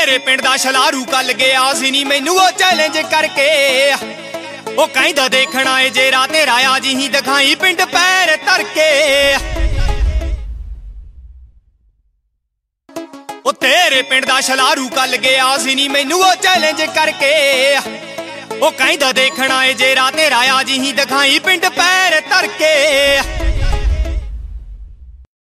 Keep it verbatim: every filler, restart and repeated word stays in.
तेरे पिंड दा छलारू कल गया सी नी मैनू ओ चैलेंज करके ओ कहंदा देखना ए जेरा तेरा आज ही दिखाई पिंड पैर धर के। ओ तेरे पिंड दा छलारू कल गया सी नी मैनू ओ चैलेंज करके ओ कहंदा देखना ए जेरा तेरा आज ही दिखाई पिंड पैर धर के।